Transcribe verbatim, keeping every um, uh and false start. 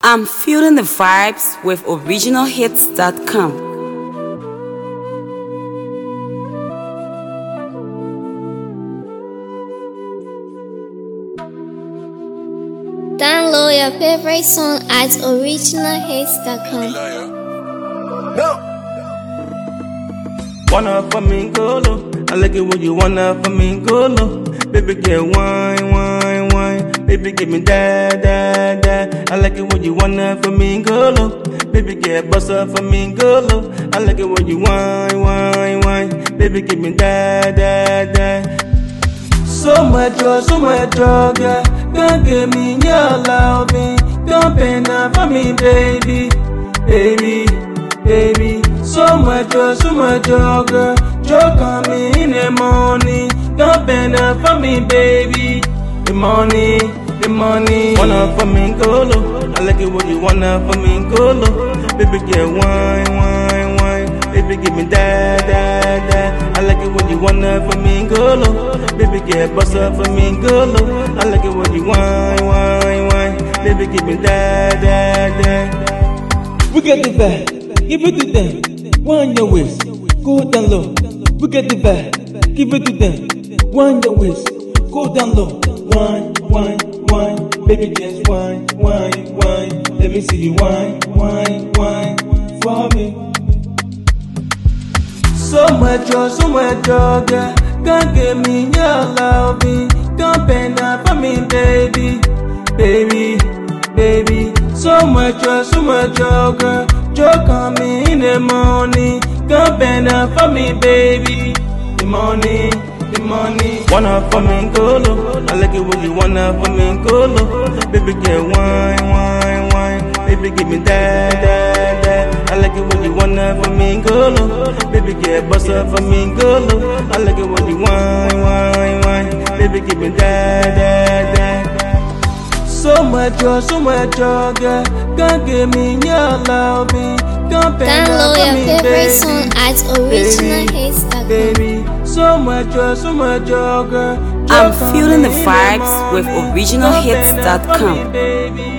I'm feeling the vibes with original hits dot com. Download your favorite song at original hits dot com. No. Wanna flamingo, I like it when you wanna flamingo. Baby, get wine, wine, wine. Baby, give me that, that, that. I like it when you wanna flamingo. Baby, get bust up flamingo. I like it when you wine, wine, wine. Baby, give me that, that, that. So much joy, so much joy, yeah. Can't give me your loving. Don't pay now for me, baby, baby, baby. So much joy, so much joy, girl. Joy coming in the morning. Don't pay now for me, baby. The money, the money. Wanna flamingo? I like it when you wanna flamingo. Baby, get wine, wine, wine. Baby, give me that, that, that. I like it when you wanna flamingo. Baby, get bust up flamingo. I like it when you wine, wine, wine. Baby, give me that, that, that. We get the vibe, give it to them. Wind your waist, go down low. We get the vibe, give it to them. Wind your waist, go down low. Wine, wine, wine. Baby, just wine, wine, wine. Let me see you wine, wine, wine for me. So much joy, so much joy, girl. Can't give me your loving. Don't pay now for me, baby, baby, baby. So much joy, so much joy, girl. Joy coming in the morning. Don't pay now for me, baby. The money, the money. Wanna flamingo? I like it when you wanna flamingo. Baby, get wine, wine, wine. Baby, give me that, that, that. I like it when you wanna flamingo. Baby, get bust up flamingo. I like it when you wine, wine, wine. Baby, give me that, that, that. So much joy, so much joy, girl. Can't give me your loving. Don't pay Download for your me, favorite baby, song at original hits dot com. baby. So much joy, so much joy, girl. I'm feeling the vibes with original hits dot com. Baby.